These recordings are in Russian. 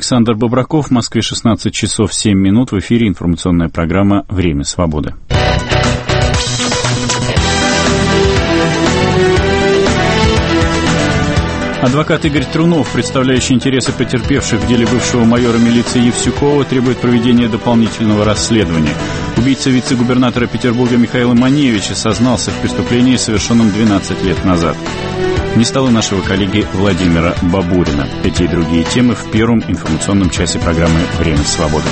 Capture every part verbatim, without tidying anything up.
Александр Бобраков. В Москве шестнадцать часов семь минут. В эфире информационная программа «Время свободы». Адвокат Игорь Трунов, представляющий интересы потерпевших в деле бывшего майора милиции Евсюкова, требует проведения дополнительного расследования. Убийца вице-губернатора Петербурга Михаила Маневича сознался в преступлении, совершенном двенадцать лет назад. Не стало нашего коллеги Владимира Бабурина. Эти и другие темы в первом информационном часе программы «Время свободы».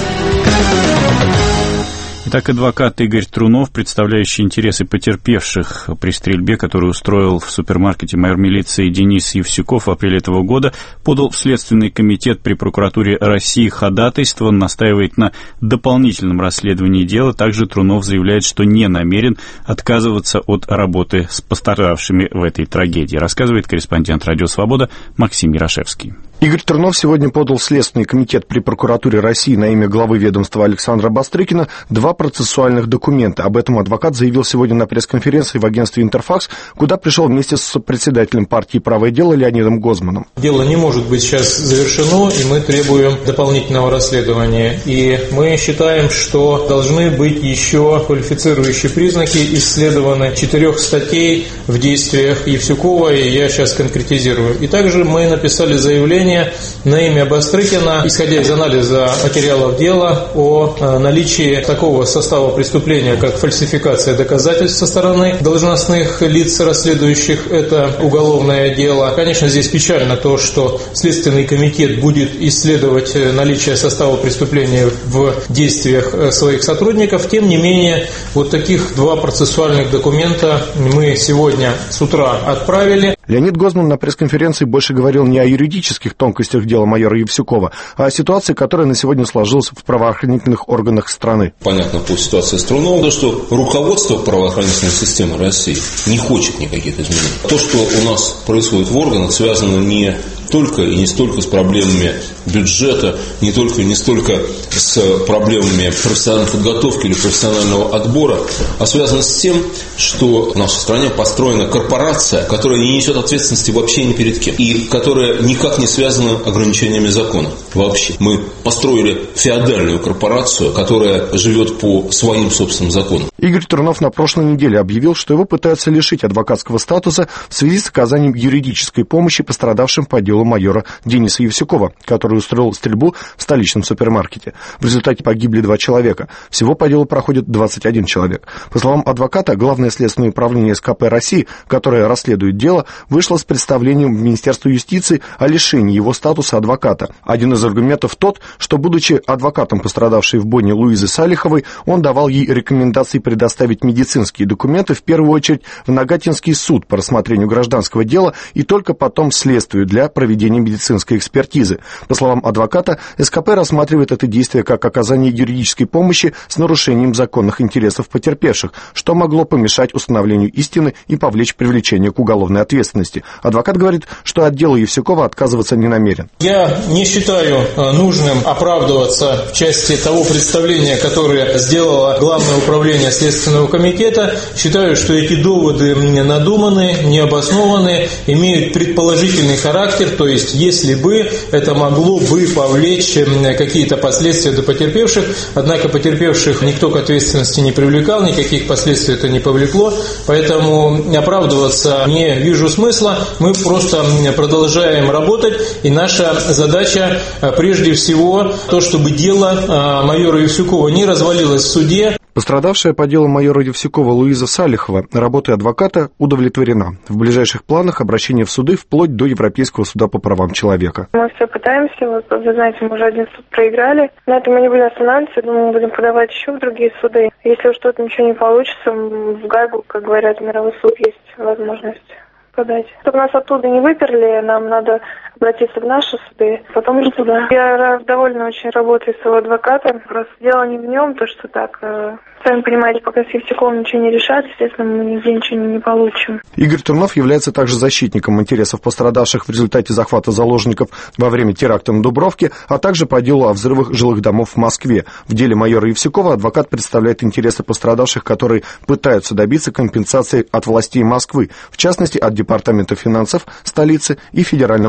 Итак, адвокат Игорь Трунов, представляющий интересы потерпевших при стрельбе, которую устроил в супермаркете майор милиции Денис Евсюков в апреле этого года, подал в Следственный комитет при прокуратуре России ходатайство, настаивает на дополнительном расследовании дела. Также Трунов заявляет, что не намерен отказываться от работы с пострадавшими в этой трагедии. Рассказывает корреспондент «Радио Свобода» Максим Ярошевский. Игорь Трунов сегодня подал в Следственный комитет при прокуратуре России на имя главы ведомства Александра Бастрыкина два процессуальных документа. Об этом адвокат заявил сегодня на пресс-конференции в агентстве «Интерфакс», куда пришел вместе с председателем партии «Правое дело» Леонидом Гозманом. Дело не может быть сейчас завершено, и мы требуем дополнительного расследования. И мы считаем, что должны быть еще квалифицирующие признаки исследованы четырех статей в действиях Евсюкова, и я сейчас конкретизирую. И также мы написали заявление на имя Бастрыкина, исходя из анализа материалов дела, о наличии такого состава преступления, как фальсификация доказательств со стороны должностных лиц, расследующих это уголовное дело. Конечно, здесь печально то, что Следственный комитет будет исследовать наличие состава преступления в действиях своих сотрудников. Тем не менее, вот таких два процессуальных документа мы сегодня с утра отправили. Леонид Гозман на пресс-конференции больше говорил не о юридических тонкостях дела майора Евсюкова, а о ситуации, которая на сегодня сложилась в правоохранительных органах страны. Понятно по ситуации с Труновым, что руководство правоохранительной системы России не хочет никаких изменений. То, что у нас происходит в органах, связано не только и не столько с проблемами бюджета, не только и не столько с проблемами профессиональной подготовки или профессионального отбора, а связано с тем, что в нашей стране построена корпорация, которая не несет ответственности вообще ни перед кем, и которая никак не связана ограничениями закона вообще. Мы построили феодальную корпорацию, которая живет по своим собственным законам. Игорь Трунов на прошлой неделе объявил, что его пытаются лишить адвокатского статуса в связи с оказанием юридической помощи пострадавшим по делу майора Дениса Евсюкова, который устроил стрельбу в столичном супермаркете. В результате погибли два человека. Всего по делу проходит двадцать один человек. По словам адвоката, Главное следственное управление СКП России, которое расследует дело, вышло с представлением в Министерство юстиции о лишении его статуса адвоката. Один из аргументов тот, что, будучи адвокатом пострадавшей в бойне Луизы Салиховой, он давал ей рекомендации предоставить медицинские документы в первую очередь в Нагатинский суд по рассмотрению гражданского дела и только потом следствию для проведения медицинской экспертизы. По словам адвоката, СКП рассматривает это действие как оказание юридической помощи с нарушением законных интересов потерпевших, что могло помешать установлению истины и повлечь привлечение к уголовной ответственности. Адвокат говорит, что от дела Евсюкова отказываться не намерен. Я не считаю нужным оправдываться в части того представления, которое сделало Главное управление Следственного комитета. Считаю, что эти доводы надуманы, необоснованные, имеют предположительный характер, то есть если бы это могло бы повлечь какие-то последствия до потерпевших, однако потерпевших никто к ответственности не привлекал, никаких последствий это не повлекло, поэтому оправдываться не вижу смысла, мы просто продолжаем работать, и наша задача прежде всего то, чтобы дело майора Евсюкова не развалилось в суде. Пострадавшая по делу майора Евсюкова Луиза Салихова работой адвоката удовлетворена. В ближайших планах обращение в суды вплоть до Европейского суда по правам человека. Мы все пытаемся, вот, вы знаете, мы уже один суд проиграли. На этом мы не будем останавливаться, думаю, мы будем подавать еще в другие суды. Если что-то ничего не получится, в Гаагу, как говорят, мировой суд есть возможность подать. Чтобы нас оттуда не выперли, нам надо обратиться в наши суды, потом уже туда. Я довольна очень работой своего адвоката. Просто дело не в нем, то что так... Э, сами понимаете, пока с Евсюковым ничего не решат, естественно, мы нигде ничего не получим. Игорь Трунов является также защитником интересов пострадавших в результате захвата заложников во время теракта на Дубровке, а также по делу о взрывах жилых домов в Москве. В деле майора Евсюкова адвокат представляет интересы пострадавших, которые пытаются добиться компенсации от властей Москвы, в частности, от Департамента финансов столицы и Федерального казначейства.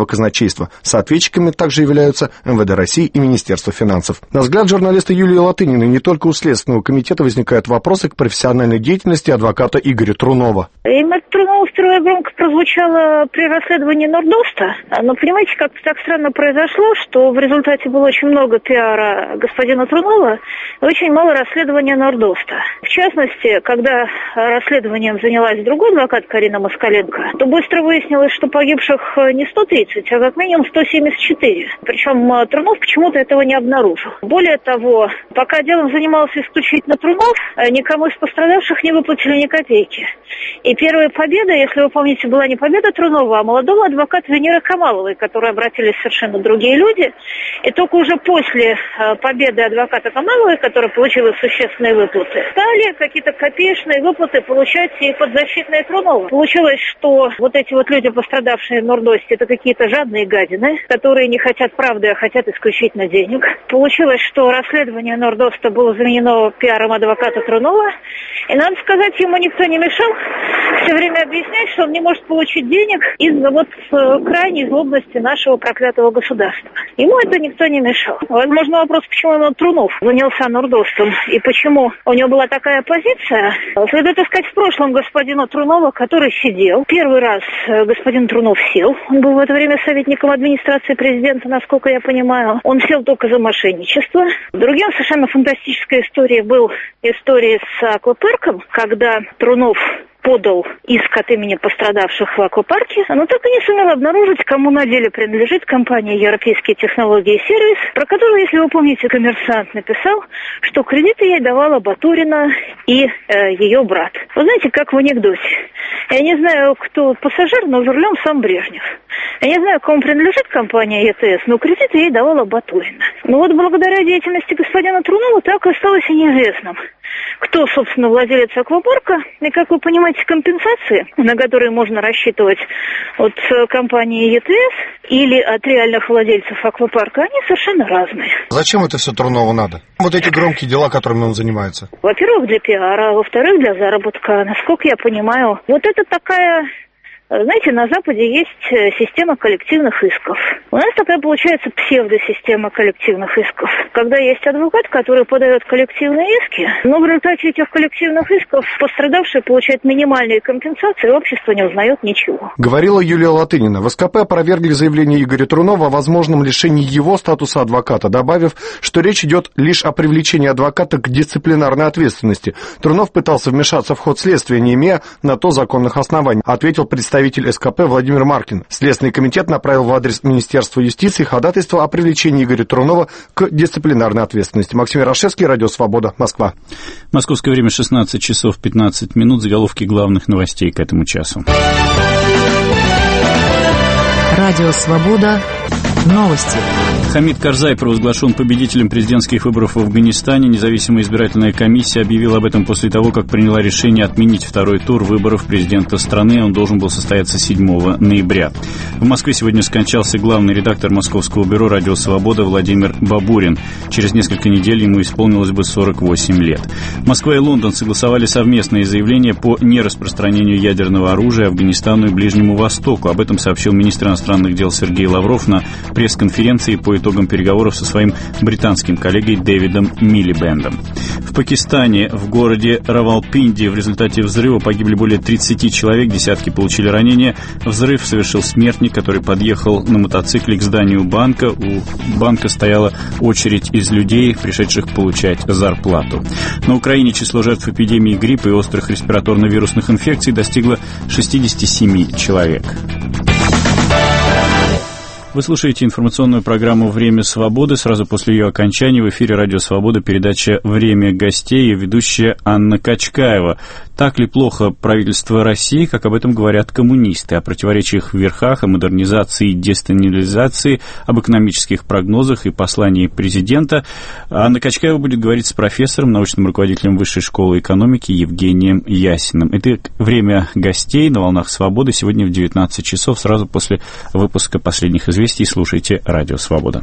казначейства. Соответчиками также являются эм вэ дэ России и Министерство финансов. На взгляд журналиста Юлии Латыниной, не только у Следственного комитета возникают вопросы к профессиональной деятельности адвоката Игоря Трунова. Имя Трунова впервые громко прозвучало при расследовании Нордоста. Но понимаете, как-то так странно произошло, что в результате было очень много пиара господина Трунова и очень мало расследования Нордоста. В частности, когда расследованием занялась другой адвокат Карина Москаленко, то быстро выяснилось, что погибших не сто тридцать, а как минимум сто семьдесят четыре. Причем Трунов почему-то этого не обнаружил. Более того, пока делом занимался исключительно Трунов, никому из пострадавших не выплатили ни копейки. И первая победа, если вы помните, была не победа Трунова, а молодого адвоката Венеры Камаловой, к которой обратились совершенно другие люди. И только уже после победы адвоката Камаловой, которая получила существенные выплаты, стали какие-то копеечные выплаты получать и подзащитные Трунова. Получилось, что вот эти вот люди, пострадавшие в Нордосте, это какие-то жадные гадины, которые не хотят правды, а хотят исключительно денег. Получилось, что расследование Нордоста было заменено пиаром адвоката Трунова. И, надо сказать, ему никто не мешал все время объяснять, что он не может получить денег из-за вот крайней злобности нашего проклятого государства. Ему это никто не мешал. Возможно, вопрос, почему именно Трунов занялся Нордостом и почему у него была такая позиция, следует искать в прошлом господина Трунова, который сидел. Первый раз господин Трунов сел. Он был в это время советником администрации президента, насколько я понимаю. Он сел только за мошенничество. Другим совершенно фантастической историей был история с аквапарком, когда Трунов подал иск от имени пострадавших в аквапарке, но так и не сумел обнаружить, кому на деле принадлежит компания «Европейские технологии и сервис», про которую, если вы помните, «Коммерсант» написал, что кредиты ей давала Батурина и э, ее брат. Вы знаете, как в анекдоте. Я не знаю, кто пассажир, но за рулем сам Брежнев. Я не знаю, кому принадлежит компания ЕТС, но кредиты ей давала Батурина. Но вот благодаря деятельности господина Трунова так и осталось и неизвестным, кто, собственно, владелец аквапарка, и, как вы понимаете, компенсации, на которые можно рассчитывать от компании ЕТС или от реальных владельцев аквапарка, они совершенно разные. Зачем это все Трунову надо? Вот эти громкие дела, которыми он занимается. Во-первых, для пиара, а во-вторых, для заработка. Насколько я понимаю, вот это такая... Знаете, на Западе есть система коллективных исков. У нас такая получается псевдосистема коллективных исков. Когда есть адвокат, который подает коллективные иски, но в результате этих коллективных исков пострадавший получает минимальные компенсации, и общество не узнает ничего. Говорила Юлия Латынина. В эс ка пэ опровергли заявление Игоря Трунова о возможном лишении его статуса адвоката, добавив, что речь идет лишь о привлечении адвоката к дисциплинарной ответственности. Трунов пытался вмешаться в ход следствия, не имея на то законных оснований, ответил представитель Представитель эс ка пэ Владимир Маркин. Следственный комитет направил в адрес Министерства юстиции ходатайство о привлечении Игоря Трунова к дисциплинарной ответственности. Максим Ярошевский, Радио Свобода, Москва. Московское время шестнадцать часов пятнадцать минут. Заголовки главных новостей к этому часу. Радио Свобода. Новости. Хамид Карзай провозглашен победителем президентских выборов в Афганистане. Независимая избирательная комиссия объявила об этом после того, как приняла решение отменить второй тур выборов президента страны. Он должен был состояться седьмого ноября. В Москве сегодня скончался главный редактор Московского бюро «Радио Свобода» Владимир Бабурин. Через несколько недель ему исполнилось бы сорок восемь лет. Москва и Лондон согласовали совместные заявления по нераспространению ядерного оружия Афганистану и Ближнему Востоку. Об этом сообщил министр иностранных дел Сергей Лавров на пресс-конференции по итогам переговоров со своим британским коллегой Дэвидом Милибендом. В Пакистане, в городе Равалпинди, в результате взрыва погибли более тридцати человек, десятки получили ранения. Взрыв совершил смертник, который подъехал на мотоцикле к зданию банка. У банка стояла очередь из людей, пришедших получать зарплату. На Украине число жертв эпидемии гриппа и острых респираторно-вирусных инфекций достигло шестидесяти семи человек. Вы слушаете информационную программу «Время свободы». Сразу после ее окончания в эфире «Радио Свобода» передача «Время гостей» и ведущая Анна Качкаева. Так ли плохо правительство России, как об этом говорят коммунисты? О противоречиях в верхах, о модернизации и десталинизации, об экономических прогнозах и послании президента. Анна Качкаева будет говорить с профессором, научным руководителем Высшей школы экономики Евгением Ясиным. Это «Время гостей» на волнах свободы. Сегодня в девятнадцать часов, сразу после выпуска последних известий. Слушайте «Радио Свобода».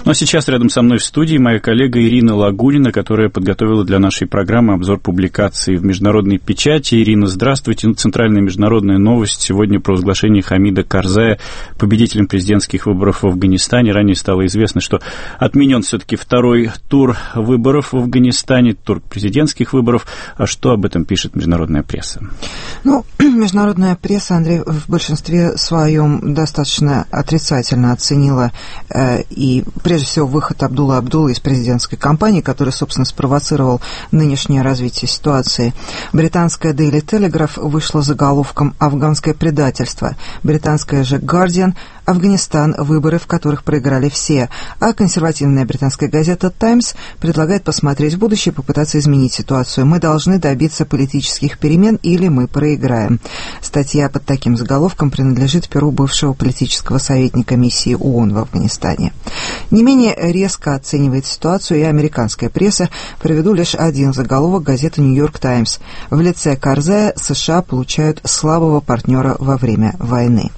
Ну а сейчас рядом со мной в студии моя коллега Ирина Лагунина, которая подготовила для нашей программы обзор публикаций в международной печати. Ирина, здравствуйте. Ну, центральная международная новость сегодня про возглашение Хамида Карзая победителем президентских выборов в Афганистане. Ранее стало известно, что отменен все-таки второй тур выборов в Афганистане, тур президентских выборов. А что об этом пишет международная пресса? Ну, международная пресса, Андрей, в большинстве своем достаточно отрицательно оценила э, и, прежде всего, выход Абдулла Абдуллы из президентской кампании, который, собственно, спровоцировал нынешнее развитие ситуации. Британская Daily Telegraph вышла заголовком «Афганское предательство». Британская же Guardian – Афганистан, выборы, в которых проиграли все. А консервативная британская газета Times предлагает посмотреть в будущее и попытаться изменить ситуацию. Мы должны добиться политических перемен или мы проиграем. Статья под таким заголовком принадлежит перу бывшего политического советника миссии ООН в Афганистане. Не менее резко оценивает ситуацию и американская пресса. Приведу лишь один заголовок газеты «Нью-Йорк Таймс». В лице Карзая США получают слабого партнера во время войны.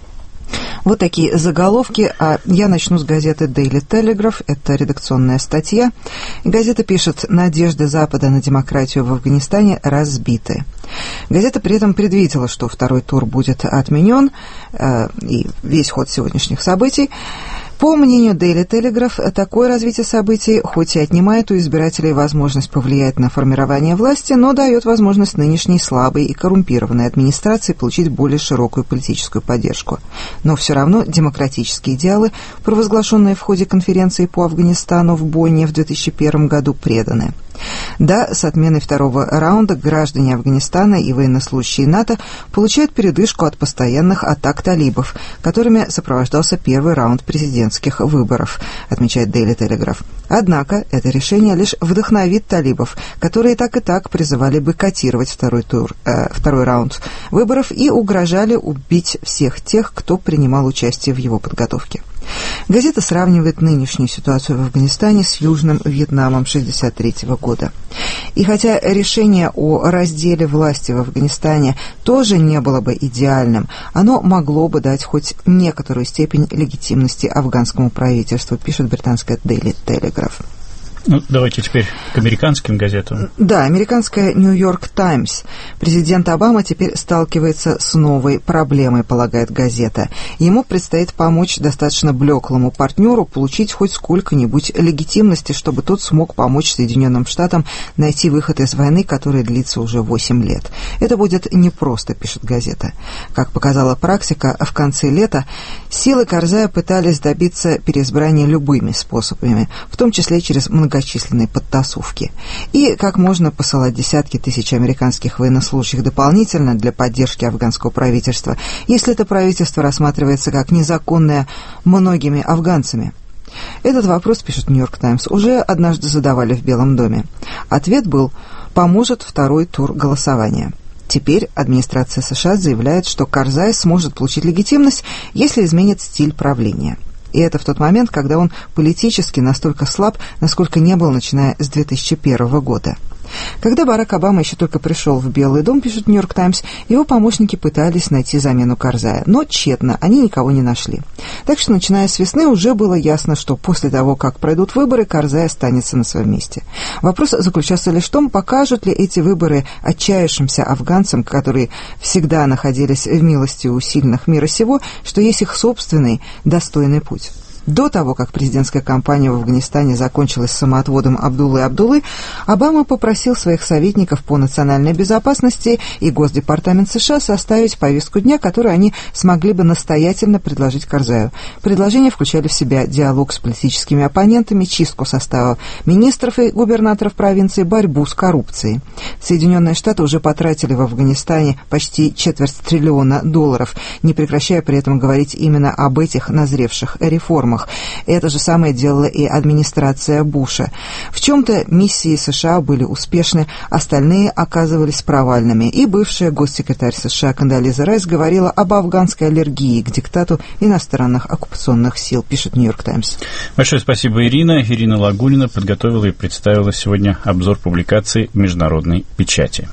Вот такие заголовки, а я начну с газеты Daily Telegraph, это редакционная статья. И газета пишет: «Надежды Запада на демократию в Афганистане разбиты». Газета при этом предвидела, что второй тур будет отменен, э, и весь ход сегодняшних событий. По мнению Daily Telegraph, такое развитие событий хоть и отнимает у избирателей возможность повлиять на формирование власти, но дает возможность нынешней слабой и коррумпированной администрации получить более широкую политическую поддержку. Но все равно демократические идеалы, провозглашенные в ходе конференции по Афганистану в Бонне в две тысячи первом году, преданы. Да, с отменой второго раунда граждане Афганистана и военнослужащие НАТО получают передышку от постоянных атак талибов, которыми сопровождался первый раунд президентских выборов, отмечает Daily Telegraph. Однако это решение лишь вдохновит талибов, которые так и так призывали бойкотировать второй тур, э, второй раунд выборов и угрожали убить всех тех, кто принимал участие в его подготовке. Газета сравнивает нынешнюю ситуацию в Афганистане с Южным Вьетнамом шестьдесят третьего года. И хотя решение о разделе власти в Афганистане тоже не было бы идеальным, оно могло бы дать хоть некоторую степень легитимности афганскому правительству, пишет британская Daily Telegraph. Ну, давайте теперь к американским газетам. Да, американская «Нью-Йорк Таймс». Президент Обама теперь сталкивается с новой проблемой, полагает газета. Ему предстоит помочь достаточно блеклому партнеру получить хоть сколько-нибудь легитимности, чтобы тот смог помочь Соединенным Штатам найти выход из войны, которая длится уже восемь лет. Это будет непросто, пишет газета. Как показала практика, в конце лета силы Карзая пытались добиться переизбрания любыми способами, в том числе через многочисленные многочисленные подтасовки. И как можно посылать десятки тысяч американских военнослужащих дополнительно для поддержки афганского правительства, если это правительство рассматривается как незаконное многими афганцами? Этот вопрос, пишет «Нью-Йорк Таймс», уже однажды задавали в Белом доме. Ответ был: поможет второй тур голосования. Теперь администрация США заявляет, что Карзай сможет получить легитимность, если изменит стиль правления. И это в тот момент, когда он политически настолько слаб, насколько не был, начиная с две тысячи первого года. Когда Барак Обама еще только пришел в Белый дом, пишет «Нью-Йорк Таймс», его помощники пытались найти замену Карзая, но тщетно, они никого не нашли. Так что, начиная с весны, уже было ясно, что после того, как пройдут выборы, Карзай останется на своем месте. Вопрос заключался лишь в том, покажут ли эти выборы отчаявшимся афганцам, которые всегда находились в милости у сильных мира сего, что есть их собственный достойный путь. До того, как президентская кампания в Афганистане закончилась самоотводом Абдуллы Абдуллы, Обама попросил своих советников по национальной безопасности и Госдепартамент США составить повестку дня, которую они смогли бы настоятельно предложить Карзаю. Предложения включали в себя диалог с политическими оппонентами, чистку состава министров и губернаторов провинции, борьбу с коррупцией. Соединенные Штаты уже потратили в Афганистане почти четверть триллиона долларов, не прекращая при этом говорить именно об этих назревших реформах. Это же самое делала и администрация Буша. В чем-то миссии США были успешны, остальные оказывались провальными. И бывшая госсекретарь США Кондолиза Райс говорила об афганской аллергии к диктату иностранных оккупационных сил, пишет «Нью-Йорк Таймс». Большое спасибо, Ирина. Ирина Лагунина подготовила и представила сегодня обзор публикаций в международной печати.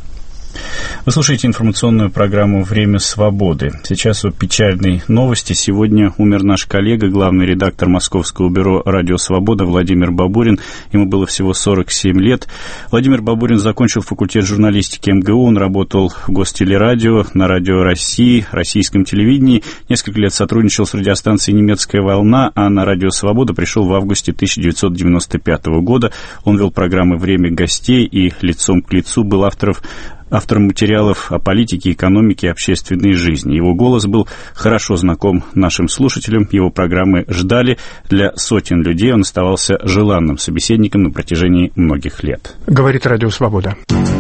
Вы слушаете информационную программу «Время свободы». Сейчас о печальной новости. Сегодня умер наш коллега, главный редактор Московского бюро «Радио Свобода» Владимир Бабурин. Ему было всего сорок семь лет. Владимир Бабурин закончил факультет журналистики эм гэ у. Он работал в Гостелерадио, на Радио России, российском телевидении. Несколько лет сотрудничал с радиостанцией «Немецкая волна», а на «Радио Свобода» пришел в августе тысяча девятьсот девяносто пятого года. Он вел программы «Время гостей» и «Лицом к лицу», был автором автором материалов о политике, экономике и общественной жизни. Его голос был хорошо знаком нашим слушателям, его программы ждали для сотен людей, он оставался желанным собеседником на протяжении многих лет. Говорит Радио Свобода.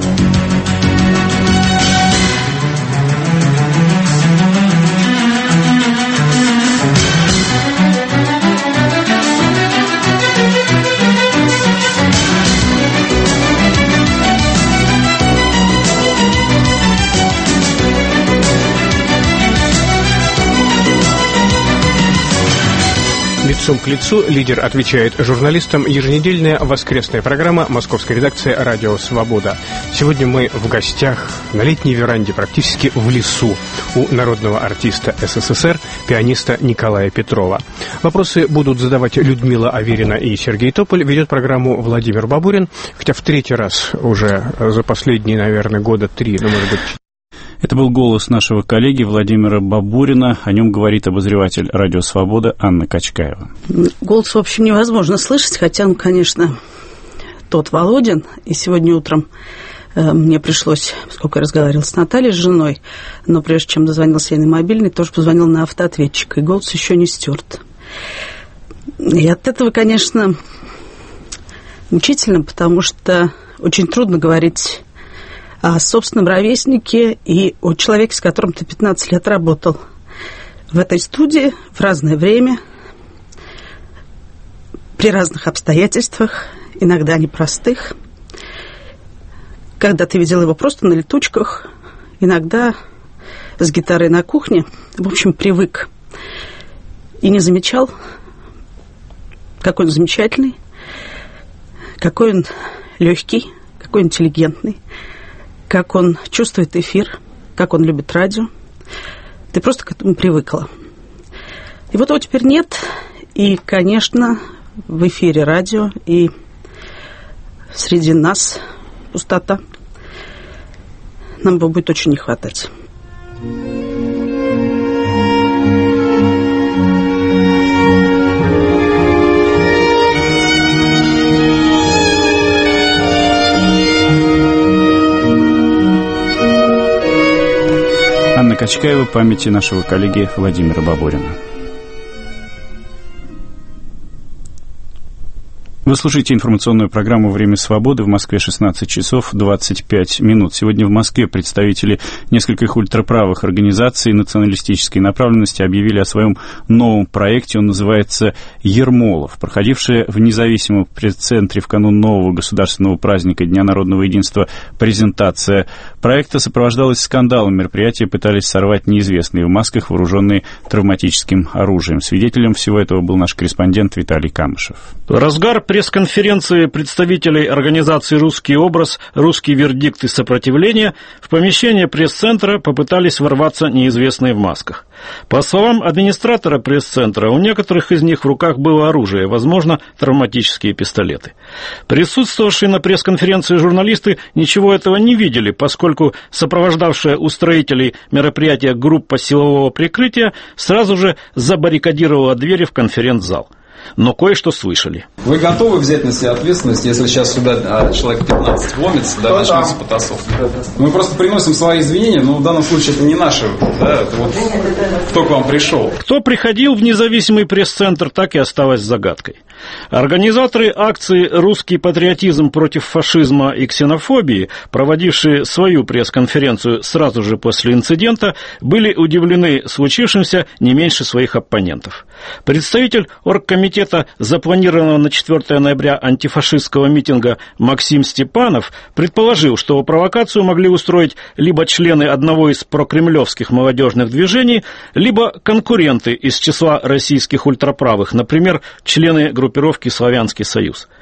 Лицом к лицу лидер отвечает журналистам. Еженедельная воскресная программа московской редакции «Радио Свобода». Сегодня мы в гостях на летней веранде, практически в лесу, у народного артиста эс эс эс эр, пианиста Николая Петрова. Вопросы будут задавать Людмила Аверина и Сергей Тополь. Ведет программу Владимир Бабурин, хотя в третий раз уже за последние, наверное, года три, ну, может быть... Это был голос нашего коллеги Владимира Бабурина. О нем говорит обозреватель «Радио Свобода» Анна Качкаева. Голос, в общем, невозможно слышать, хотя он, конечно, тот Володин. И сегодня утром э, мне пришлось, поскольку я разговаривала с Натальей, с женой, но прежде чем дозвонился ей на мобильный, тоже позвонил на автоответчик, и голос еще не стерт. И от этого, конечно, мучительно, потому что очень трудно говорить о собственном ровеснике и о человеке, с которым ты пятнадцать лет работал в этой студии в разное время, при разных обстоятельствах, иногда непростых. Когда ты видел его просто на летучках, иногда с гитарой на кухне, в общем, привык и не замечал, какой он замечательный, какой он легкий, какой интеллигентный, как он чувствует эфир, как он любит радио. Ты просто к этому привыкла. И вот его теперь нет. И, конечно, в эфире радио и среди нас пустота. Нам его будет очень не хватать. Анна Качкаева, памяти нашего коллеги Владимира Бабурина. Вы слушаете информационную программу «Время свободы». В Москве шестнадцать часов двадцать пять минут. Сегодня в Москве представители нескольких ультраправых организаций националистической направленности объявили о своем новом проекте. Он называется «Ермолов». Проходившая в независимом пресс-центре в канун нового государственного праздника Дня народного единства презентация проекта сопровождалась скандалом. Мероприятие пытались сорвать неизвестные в масках, вооруженные травматическим оружием. Свидетелем всего этого был наш корреспондент Виталий Камышев. Разгар пресс-конференции представителей организации «Русский образ», «Русский вердикт» и «Сопротивление» в помещение пресс-центра попытались ворваться неизвестные в масках. По словам администратора пресс-центра, у некоторых из них в руках было оружие, возможно, травматические пистолеты. Присутствовавшие на пресс-конференции журналисты ничего этого не видели, поскольку сопровождавшая устроителей мероприятия группа силового прикрытия сразу же забаррикадировала двери в конференц-зал. Но кое-что слышали. Вы готовы взять на себя ответственность, если сейчас сюда человек пятнадцать вломится, да, начнется потасовка? Мы просто приносим свои извинения, но в данном случае это не наши, да, это вот кто к вам пришел. Кто приходил в независимый пресс-центр, так и осталось загадкой. Организаторы акции «Русский патриотизм против фашизма и ксенофобии», проводившие свою пресс-конференцию сразу же после инцидента, были удивлены случившимся не меньше своих оппонентов. Представитель оргкомитета запланированного на четвёртого ноября антифашистского митинга Максим Степанов предположил, что провокацию могли устроить либо члены одного из прокремлевских молодежных движений, либо конкуренты из числа российских ультраправых, например, члены группировки «Славянский Союз».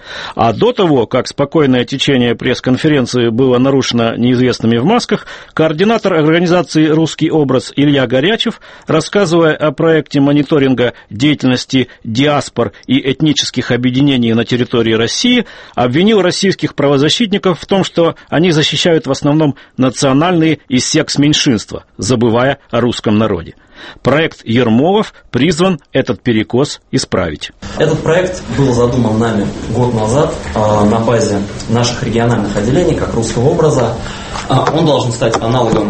А до того, как спокойное течение пресс-конференции было нарушено неизвестными в масках, координатор организации «Русский образ» Илья Горячев, рассказывая о проекте мониторинга деятельности диаспор и этнических объединений на территории России, обвинил российских правозащитников в том, что они защищают в основном национальные и секс-меньшинства, забывая о русском народе. Проект Ермолов призван этот перекос исправить. Этот проект был задуман нами год назад э, на базе наших региональных отделений, как «Русского образа». Э, он должен стать аналогом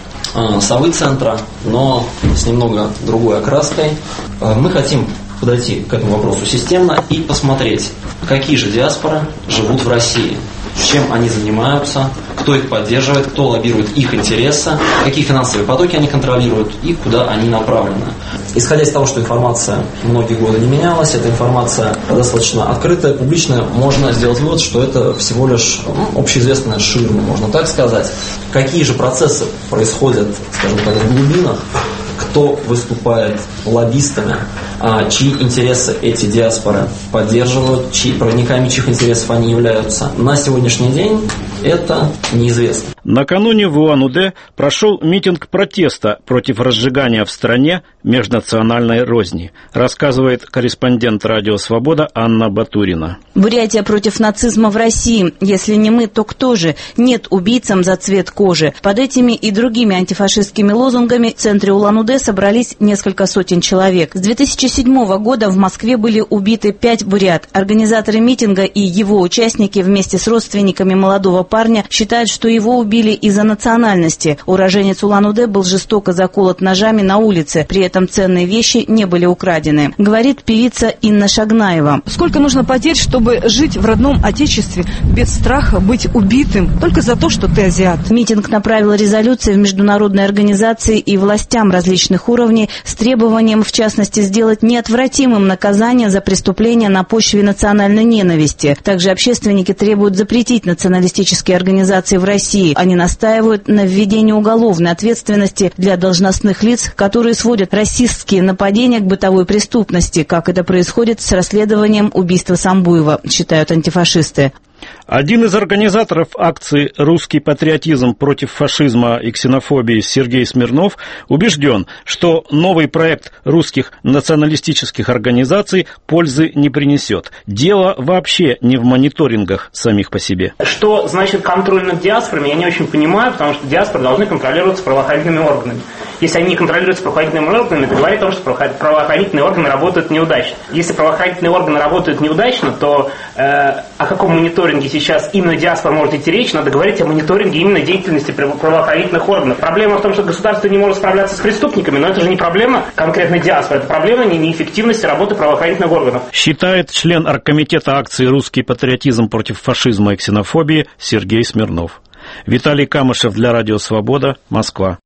э, Совы-центра, но с немного другой окраской. Э, мы хотим подойти к этому вопросу системно и посмотреть, какие же диаспоры живут в России, чем они занимаются, кто их поддерживает, кто лоббирует их интересы, какие финансовые потоки они контролируют и куда они направлены. Исходя из того, что информация многие годы не менялась, эта информация достаточно открытая, публичная, можно сделать вывод, что это всего лишь ну, общеизвестная ширма, можно так сказать. Какие же процессы происходят, скажем так, в глубинах, кто выступает лоббистами, а, чьи интересы эти диаспоры поддерживают, чьи, проводниками чьих интересов они являются. На сегодняшний день это неизвестно. Накануне в Улан-Удэ прошел митинг протеста против разжигания в стране межнациональной розни, рассказывает корреспондент «Радио Свобода» Анна Батурина. Бурятия против нацизма в России. Если не мы, то кто же? Нет убийцам за цвет кожи. Под этими и другими антифашистскими лозунгами в центре Улан-Удэ собрались несколько сотен человек. С две тысячи седьмого года в Москве были убиты пять бурят. Организаторы митинга и его участники вместе с родственниками молодого парня считают, что его убили из-за национальности. Уроженец Улан-Удэ был жестоко заколот ножами на улице. При этом ценные вещи не были украдены. Говорит певица Инна Шагнаева. Сколько нужно потерь, чтобы жить в родном отечестве без страха быть убитым только за то, что ты азиат? Митинг направил резолюции в международные организации и властям различных уровней с требованием, в частности, сделать неотвратимым наказание за преступления на почве национальной ненависти. Также общественники требуют запретить националистические организации в России. Они настаивают на введении уголовной ответственности для должностных лиц, которые сводят расистские нападения к бытовой преступности, как это происходит с расследованием убийства Самбуева, считают антифашисты. Один из организаторов акции «Русский патриотизм против фашизма и ксенофобии» Сергей Смирнов убежден, что новый проект русских националистических организаций пользы не принесет. Дело вообще не в мониторингах самих по себе. Что значит контроль над диаспорами, я не очень понимаю, потому что диаспоры должны контролироваться правоохранительными органами. Если они не контролируются правоохранительными органами, это говорит о том, что правоохранительные органы работают неудачно. Если правоохранительные органы работают неудачно, то э, о каком мониторинге сейчас именно диаспора может идти речь, надо говорить о мониторинге именно деятельности правоохранительных органов. Проблема в том, что государство не может справляться с преступниками, но это же не проблема конкретной диаспоры, это проблема неэффективности работы правоохранительных органов. Считает член оргкомитета акции «Русский патриотизм против фашизма и ксенофобии» Сергей Смирнов. Виталий Камышев для Радио Свобода, Москва.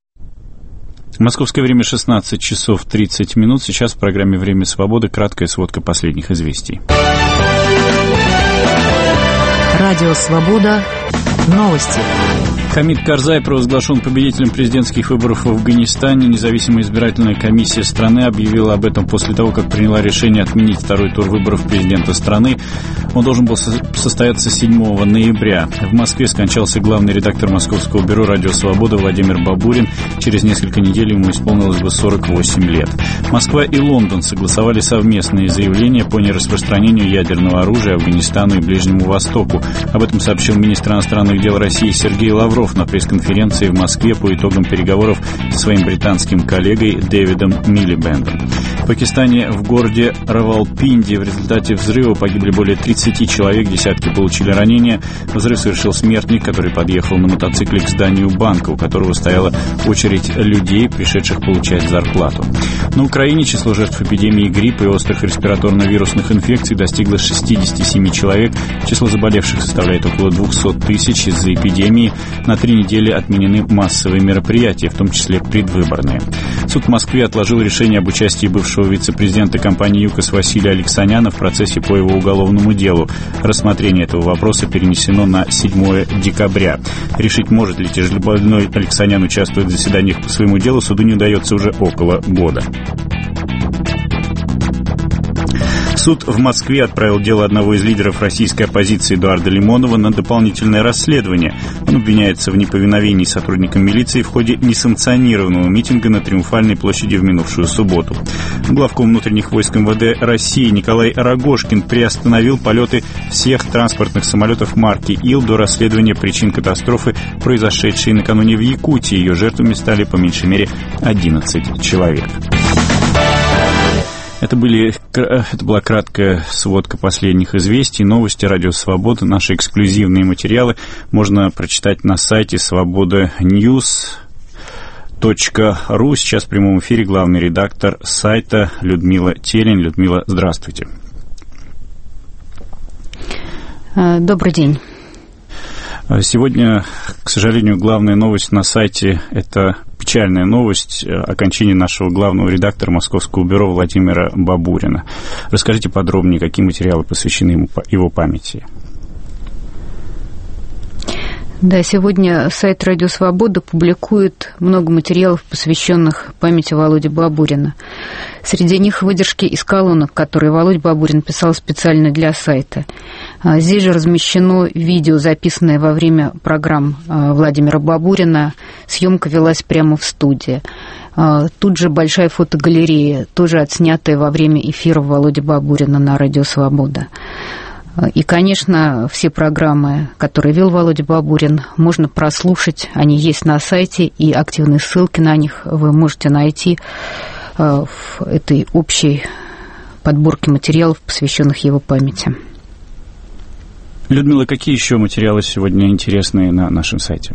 Московское время шестнадцать часов тридцать минут. Сейчас в программе «Время свободы» краткая сводка последних известий. Радио Свобода. Новости. Хамид Карзай провозглашен победителем президентских выборов в Афганистане. Независимая избирательная комиссия страны объявила об этом после того, как приняла решение отменить второй тур выборов президента страны. Он должен был состояться седьмого ноября. В Москве скончался главный редактор Московского бюро «Радио Свобода» Владимир Бабурин. Через несколько недель ему исполнилось бы сорок восемь лет. Москва и Лондон согласовали совместные заявления по нераспространению ядерного оружия Афганистану и Ближнему Востоку. Об этом сообщил министр иностранных дел России Сергей Лавров на пресс-конференции в Москве по итогам переговоров со своим британским коллегой Дэвидом Милибендом. В Пакистане в городе Равалпинди в результате взрыва погибли более тридцати человек, десятки получили ранения. Взрыв совершил смертник, который подъехал на мотоцикле к зданию банка, у которого стояла очередь людей, пришедших получать зарплату. На Украине число жертв эпидемии гриппа и острых респираторно-вирусных инфекций достигло шестидесяти семи человек. Число заболевших составляет около двухсот тысяч. Из-за эпидемии на три недели отменены массовые мероприятия, в том числе предвыборные. Суд в Москве отложил решение об участии бывшего вице-президента компании «ЮКОС» Василия Алексаняна в процессе по его уголовному делу. Рассмотрение этого вопроса перенесено на седьмое декабря. Решить, может ли тяжелобольной Алексанян участвовать в заседаниях по своему делу, суду не удается уже около года. Суд в Москве отправил дело одного из лидеров российской оппозиции Эдуарда Лимонова на дополнительное расследование. Он обвиняется в неповиновении сотрудникам милиции в ходе несанкционированного митинга на Триумфальной площади в минувшую субботу. Главком внутренних войск эм вэ дэ России Николай Рогожкин приостановил полеты всех транспортных самолетов марки Ил до расследования причин катастрофы, произошедшей накануне в Якутии. Ее жертвами стали по меньшей мере одиннадцать человек. Это, были, это была краткая сводка последних известий, новости Радио Свобода. Наши эксклюзивные материалы можно прочитать на сайте свобода ньюс точка ру. Сейчас в прямом эфире главный редактор сайта Людмила Телень. Людмила, здравствуйте. Добрый день. Сегодня, к сожалению, главная новость на сайте – это печальная новость о кончине нашего главного редактора Московского бюро Владимира Бабурина. Расскажите подробнее, какие материалы посвящены ему, его памяти. Да, сегодня сайт «Радио Свобода» публикует много материалов, посвященных памяти Володи Бабурина. Среди них выдержки из колонок, которые Володя Бабурин писал специально для сайта. Здесь же размещено видео, записанное во время программ Владимира Бабурина. Съемка велась прямо в студии. Тут же большая фотогалерея, тоже отснятая во время эфира Володи Бабурина на «Радио Свобода». И, конечно, все программы, которые вел Володя Бабурин, можно прослушать. Они есть на сайте, и активные ссылки на них вы можете найти в этой общей подборке материалов, посвященных его памяти. Людмила, какие еще материалы сегодня интересные на нашем сайте?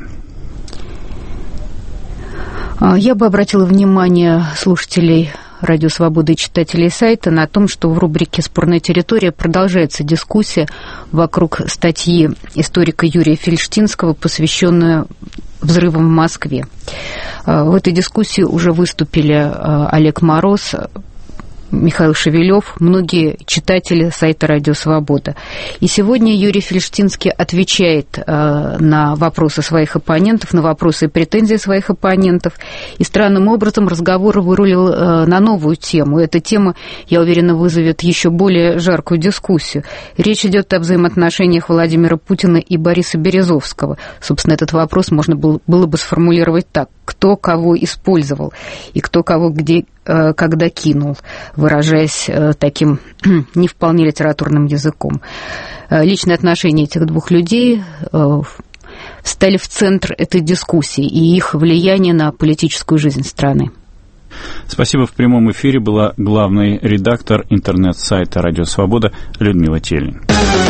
Я бы обратила внимание слушателей «Радио Свобода» и читателей сайта на том, что в рубрике «Спорная территория» продолжается дискуссия вокруг статьи историка Юрия Фельштинского, посвященную взрывам в Москве. В этой дискуссии уже выступили Олег Мороз, Михаил Шевелев, многие читатели сайта «Радио Свобода». И сегодня Юрий Фельштинский отвечает э, на вопросы своих оппонентов, на вопросы и претензии своих оппонентов. И странным образом разговор вырулил э, на новую тему. Эта тема, я уверена, вызовет еще более жаркую дискуссию. Речь идет о взаимоотношениях Владимира Путина и Бориса Березовского. Собственно, этот вопрос можно было, было бы сформулировать так. Кто кого использовал и кто кого где когда кинул, выражаясь таким не вполне литературным языком. Личные отношения этих двух людей стали в центр этой дискуссии и их влияние на политическую жизнь страны. Спасибо. В прямом эфире была главный редактор интернет-сайта «Радио Свобода» Людмила Телень.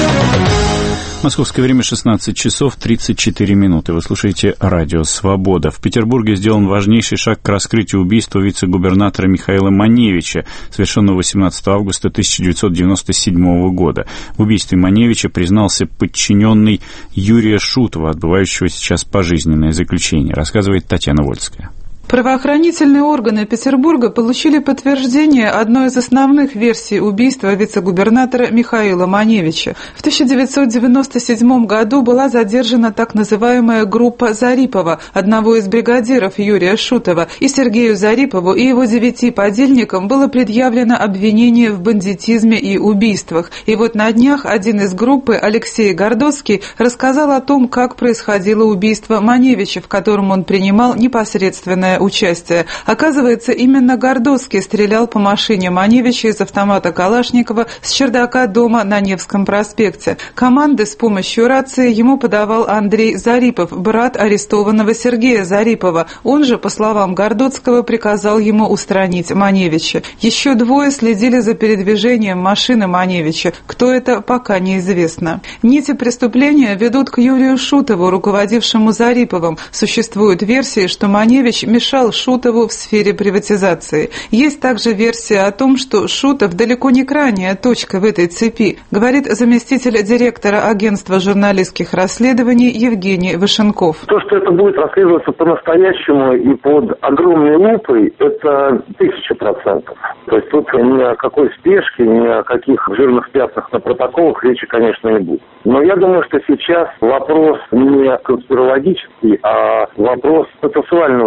Московское время шестнадцать часов тридцать четыре минуты. Вы слушаете «Радио Свобода». В Петербурге сделан важнейший шаг к раскрытию убийства вице-губернатора Михаила Маневича, совершенного восемнадцатого августа тысяча девятьсот девяносто седьмого года. В убийстве Маневича признался подчиненный Юрия Шутова, отбывающего сейчас пожизненное заключение, рассказывает Татьяна Вольская. Правоохранительные органы Петербурга получили подтверждение одной из основных версий убийства вице-губернатора Михаила Маневича. В тысяча девятьсот девяносто седьмом году была задержана так называемая группа Зарипова, одного из бригадиров Юрия Шутова, и Сергею Зарипову и его девяти подельникам было предъявлено обвинение в бандитизме и убийствах. И вот на днях один из группы, Алексей Гордоцкий, рассказал о том, как происходило убийство Маневича, в котором он принимал непосредственное участие. Оказывается, именно Гордоцкий стрелял по машине Маневича из автомата Калашникова с чердака дома на Невском проспекте. Команды с помощью рации ему подавал Андрей Зарипов, брат арестованного Сергея Зарипова. Он же, по словам Гордоцкого, приказал ему устранить Маневича. Еще двое следили за передвижением машины Маневича. Кто это, пока неизвестно. Нити преступления ведут к Юрию Шутову, руководившему Зариповым. Существует версия, что Маневич мешал Шутову в сфере приватизации. Есть также версия о том, что Шутов далеко не крайняя точка в этой цепи, говорит заместитель директора агентства журналистских расследований Евгений Вышенков. То, что это будет расследоваться по-настоящему и под огромной лупой, это тысяча процентов. То есть тут ни о какой спешке, ни о каких жирных пятнах на протоколах речи, конечно, не будет. Но я думаю, что сейчас вопрос не конспирологический, а вопрос процессуального доказательства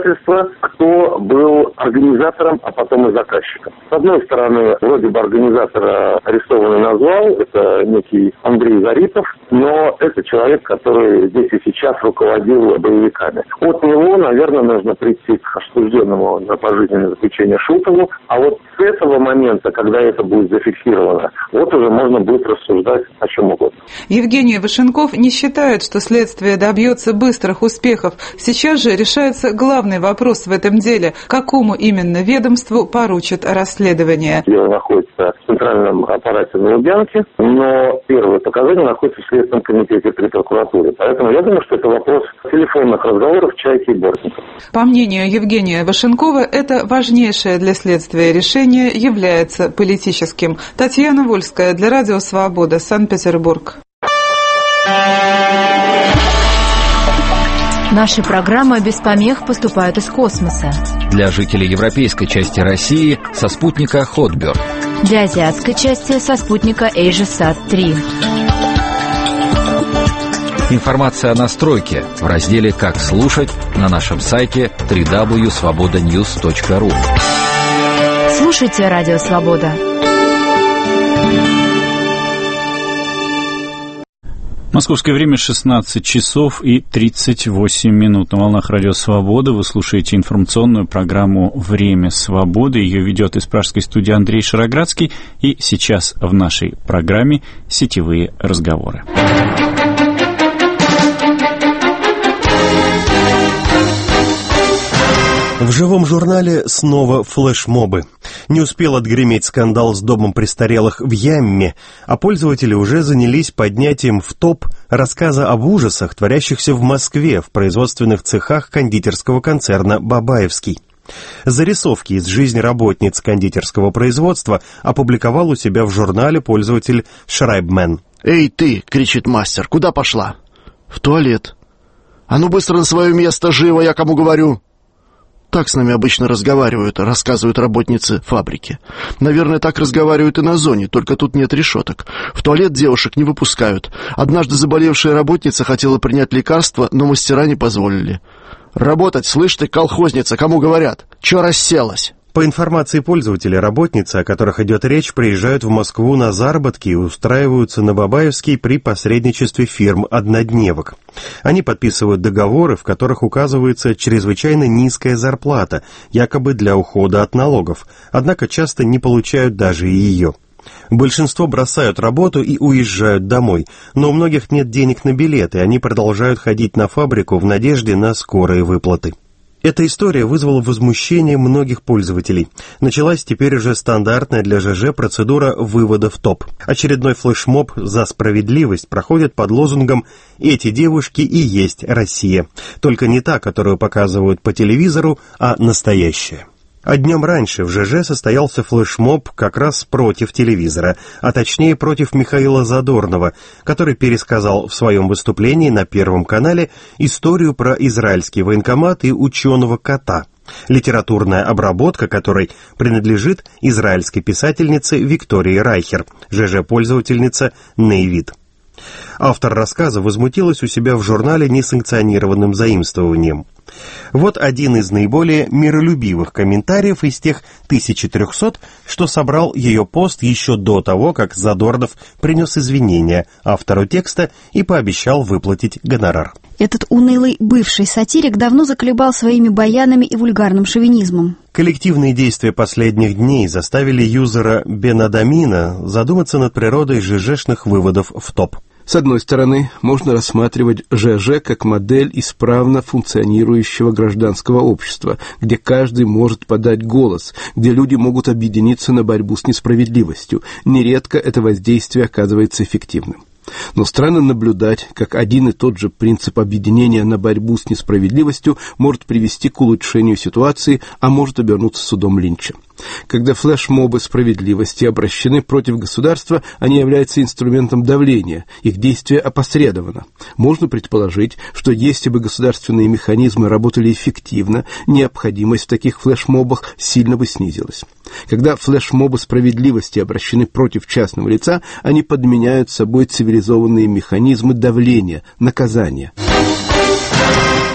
доказательства, кто был организатором, а потом и заказчиком. С одной стороны, вроде бы организатора арестованный назвал, это некий Андрей Зарипов, но это человек, который здесь и сейчас руководил боевиками. От него, наверное, нужно прийти к осужденному на пожизненное заключение Шутову, а вот с этого момента, когда это будет зафиксировано, вот уже можно будет рассуждать о чем угодно. Евгений Вашенков не считает, что следствие добьется быстрых успехов. Сейчас же решается главный вопрос в этом деле. Какому именно ведомству поручат расследование? Дело находится в центральном аппарате на Лубянке, но первые показания находятся в Следственном комитете при прокуратуре. Поэтому я думаю, что это вопрос телефонных разговоров Чайки и Бортников. По мнению Евгения Вашенкова, это важнейшее для следствия решение является политическим. Татьяна Вольская для Радио Свобода, Санкт-Петербург. Наши программы без помех поступают из космоса. Для жителей европейской части России со спутника Хотберг. Для азиатской части со спутника AsiaSat три. Информация о настройке в разделе «Как слушать» на нашем сайте дабл ю дабл ю дабл ю точка свобода ньюс точка ру. Слушайте Радио Свобода. Московское время шестнадцать часов и тридцать восемь минут. На волнах Радио Свобода вы слушаете информационную программу «Время свободы». Ее ведет из пражской студии Андрей Шароградский. И сейчас в нашей программе «Сетевые разговоры». В живом журнале снова флешмобы. Не успел отгреметь скандал с домом престарелых в Ямме, а пользователи уже занялись поднятием в топ рассказа об ужасах, творящихся в Москве в производственных цехах кондитерского концерна «Бабаевский». Зарисовки из жизни работниц кондитерского производства опубликовал у себя в журнале пользователь Шрайбмен. «Эй ты!» — кричит мастер. «Куда пошла?» «В туалет». «А ну быстро на свое место, живо, я кому говорю!» Так с нами обычно разговаривают, рассказывают работницы фабрики. Наверное, так разговаривают и на зоне, только тут нет решеток. В туалет девушек не выпускают. Однажды заболевшая работница хотела принять лекарство, но мастера не позволили. «Работать, слышь ты, колхозница, кому говорят? Чё расселась?» По информации пользователей, работницы, о которых идет речь, приезжают в Москву на заработки и устраиваются на Бабаевский при посредничестве фирм-однодневок. Они подписывают договоры, в которых указывается чрезвычайно низкая зарплата, якобы для ухода от налогов, однако часто не получают даже и ее. Большинство бросают работу и уезжают домой, но у многих нет денег на билеты, и они продолжают ходить на фабрику в надежде на скорые выплаты. Эта история вызвала возмущение многих пользователей. Началась теперь уже стандартная для ЖЖ процедура вывода в топ. Очередной флешмоб «За справедливость» проходит под лозунгом «Эти девушки и есть Россия». Только не та, которую показывают по телевизору, а настоящая. А днем раньше в ЖЖ состоялся флешмоб как раз против телевизора, а точнее против Михаила Задорнова, который пересказал в своем выступлении на Первом канале историю про израильский военкомат и ученого-кота, литературная обработка которой принадлежит израильской писательнице Виктории Райхер, ЖЖ-пользовательница Нейвид. Автор рассказа возмутилась у себя в журнале несанкционированным заимствованием. Вот один из наиболее миролюбивых комментариев из тех тысячи трехсот, что собрал ее пост еще до того, как Задорнов принес извинения автору текста и пообещал выплатить гонорар. Этот унылый бывший сатирик давно заколебал своими баянами и вульгарным шовинизмом. Коллективные действия последних дней заставили юзера Бенадамина задуматься над природой ЖЖшных выводов в топ. С одной стороны, можно рассматривать ЖЖ как модель исправно функционирующего гражданского общества, где каждый может подать голос, где люди могут объединиться на борьбу с несправедливостью. Нередко это воздействие оказывается эффективным. Но странно наблюдать, как один и тот же принцип объединения на борьбу с несправедливостью может привести к улучшению ситуации, а может обернуться судом Линча. Когда флешмобы справедливости обращены против государства, они являются инструментом давления, их действие опосредовано. Можно предположить, что если бы государственные механизмы работали эффективно, необходимость в таких флешмобах сильно бы снизилась. Когда флешмобы справедливости обращены против частного лица, они подменяют собой цивилизованные механизмы давления, наказания.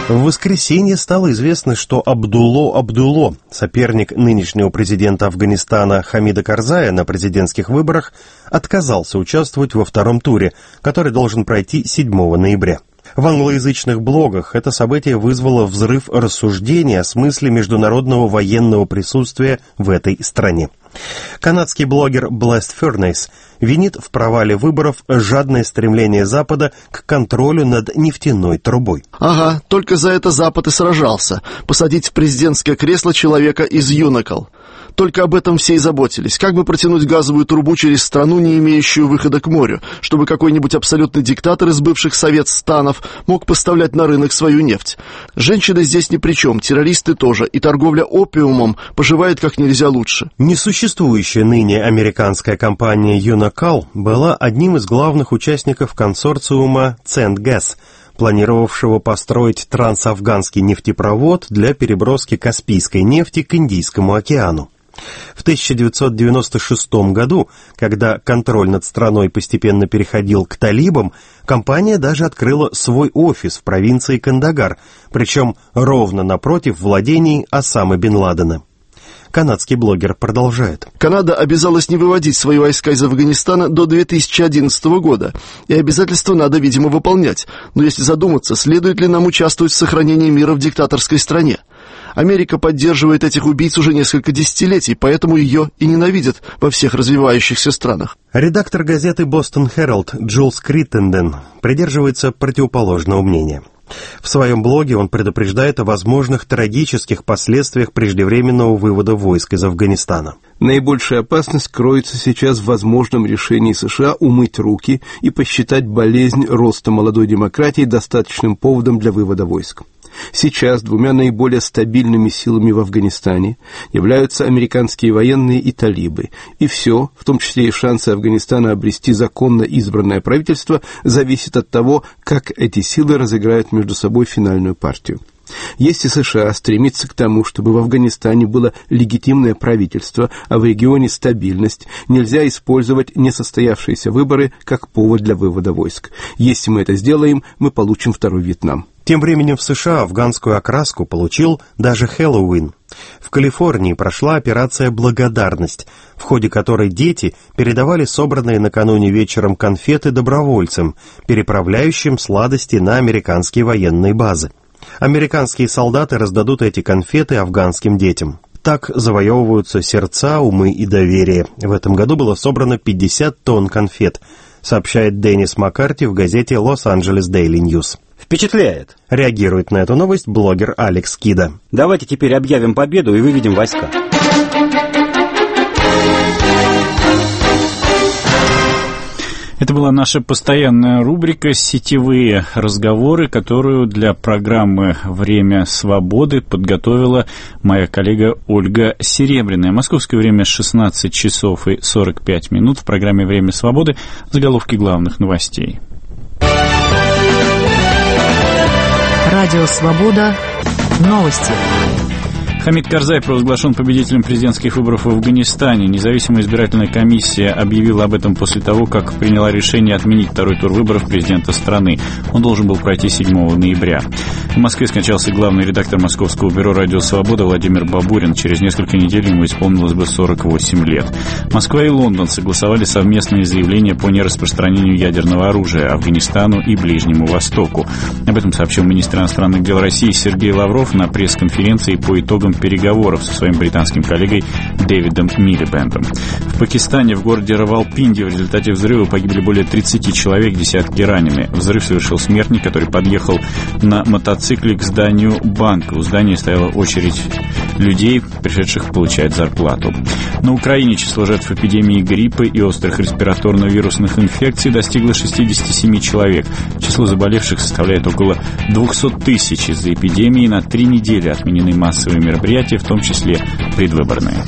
В воскресенье стало известно, что Абдулло Абдулло, соперник нынешнего президента Афганистана Хамида Карзая на президентских выборах, отказался участвовать во втором туре, который должен пройти седьмого ноября. В англоязычных блогах это событие вызвало взрыв рассуждений о смысле международного военного присутствия в этой стране. Канадский блогер Blessed Furnace винит в провале выборов жадное стремление Запада к контролю над нефтяной трубой. Ага, только за это Запад и сражался. Посадить в президентское кресло человека из Юнакал. Только об этом все и заботились. Как бы протянуть газовую трубу через страну, не имеющую выхода к морю, чтобы какой-нибудь абсолютный диктатор из бывших Совет-станов мог поставлять на рынок свою нефть. Женщины здесь ни при чем, террористы тоже, и торговля опиумом поживает как нельзя лучше. Несуществующая ныне американская компания Юнакал была одним из главных участников консорциума Центгаз, планировавшего построить трансафганский нефтепровод для переброски Каспийской нефти к Индийскому океану. В тысяча девятьсот девяносто шестом году, когда контроль над страной постепенно переходил к талибам, компания даже открыла свой офис в провинции Кандагар, причем ровно напротив владений Осамы бен Ладена. Канадский блогер продолжает. Канада обязалась не выводить свои войска из Афганистана до две тысячи одиннадцатого года, и обязательства надо, видимо, выполнять. Но если задуматься, следует ли нам участвовать в сохранении мира в диктаторской стране? Америка поддерживает этих убийц уже несколько десятилетий, поэтому ее и ненавидят во всех развивающихся странах. Редактор газеты «Бостон Herald» Джулс Криттенден придерживается противоположного мнения. В своем блоге он предупреждает о возможных трагических последствиях преждевременного вывода войск из Афганистана. Наибольшая опасность кроется сейчас в возможном решении США умыть руки и посчитать болезнь роста молодой демократии достаточным поводом для вывода войск. Сейчас двумя наиболее стабильными силами в Афганистане являются американские военные и талибы, и все, в том числе и шансы Афганистана обрести законно избранное правительство, зависит от того, как эти силы разыграют между собой финальную партию. Если США стремится к тому, чтобы в Афганистане было легитимное правительство, а в регионе стабильность, нельзя использовать несостоявшиеся выборы как повод для вывода войск. Если мы это сделаем, мы получим второй Вьетнам. Тем временем в США афганскую окраску получил даже Хэллоуин. В Калифорнии прошла операция «Благодарность», в ходе которой дети передавали собранные накануне вечером конфеты добровольцам, переправляющим сладости на американские военные базы. Американские солдаты раздадут эти конфеты афганским детям. Так завоевываются сердца, умы и доверие. В этом году было собрано пятьдесят тонн конфет, сообщает Деннис Маккарти в газете «Лос-Анджелес Дейли Ньюс». Впечатляет. Реагирует на эту новость блогер Алекс Кида. Давайте теперь объявим победу и выведем войска. Это была наша постоянная рубрика «Сетевые разговоры», которую для программы «Время свободы» подготовила моя коллега Ольга Серебряная. Московское время шестнадцать часов и сорок пять минут. В программе «Время свободы» заголовки главных новостей. Радио «Свобода». Новости. Хамид Карзай провозглашен победителем президентских выборов в Афганистане. Независимая избирательная комиссия объявила об этом после того, как приняла решение отменить второй тур выборов президента страны. Он должен был пройти седьмого ноября. В Москве скончался главный редактор Московского бюро «Радио Свобода» Владимир Бабурин. Через несколько недель ему исполнилось бы сорок восемь лет. Москва и Лондон согласовали совместные заявления по нераспространению ядерного оружия Афганистану и Ближнему Востоку. Об этом сообщил министр иностранных дел России Сергей Лавров на пресс-конференции по итогам переговоров со своим британским коллегой Дэвидом Милибендом. В Пакистане в городе Равалпинди в результате взрыва погибли более тридцати человек, десятки ранены. Взрыв совершил смертник, который подъехал на мотоцикле к зданию банка. У здания стояла очередь людей, пришедших получать зарплату. На Украине число жертв эпидемии гриппа и острых респираторно-вирусных инфекций достигло шестидесяти семи человек. Число заболевших составляет около двухсот тысяч. Из-за эпидемии на три недели отменены массовые мероприятия, в том числе предвыборные.